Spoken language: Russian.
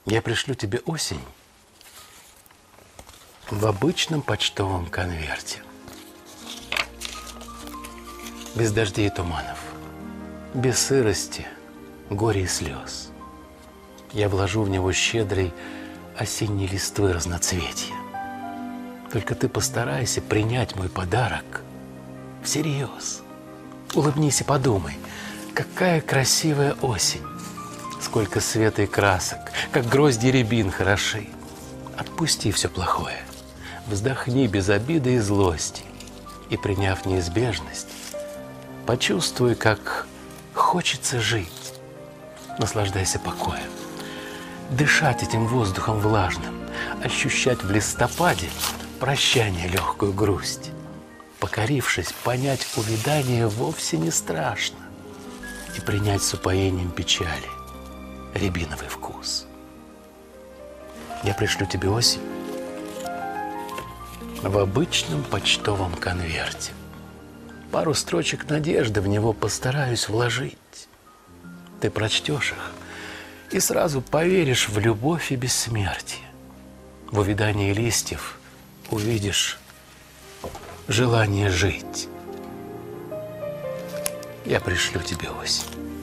Я пришлю тебе осень в обычном почтовом конверте. Без дождей и туманов, без сырости, горя и слез. Я вложу в него щедрой осенней листвы разноцветья. Только ты постарайся принять мой подарок всерьез. Улыбнись и подумай, какая красивая осень. Сколько света и красок, как грозди рябин хороши. Отпусти все плохое, вздохни без обиды и злости. И, приняв неизбежность, почувствуй, как хочется жить. Наслаждайся покоем, дышать этим воздухом влажным, ощущать в листопаде прощание легкую грусть. Покорившись, понять увядание вовсе не страшно и принять с упоением печали рябиновый вкус. Я пришлю тебе осень в обычном почтовом конверте. Пару строчек надежды в него постараюсь вложить. Ты прочтешь их и сразу поверишь в любовь и бессмертие. В увядании листьев увидишь желание жить. Я пришлю тебе осень.